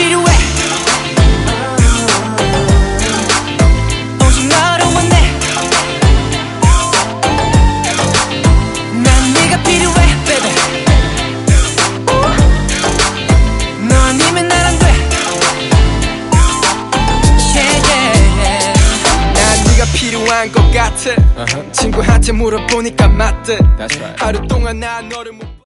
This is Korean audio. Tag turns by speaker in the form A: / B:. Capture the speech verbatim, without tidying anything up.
A: 필요해. 오직 너를 원해. 난 네가 필요해, baby. 너 아니면 난 안 돼. Yeah, yeah. 난 네가 필요한 것 같아. uh-huh. 친구한테 물어보니까 맞대. That's right. 하루 동안 난 너를 못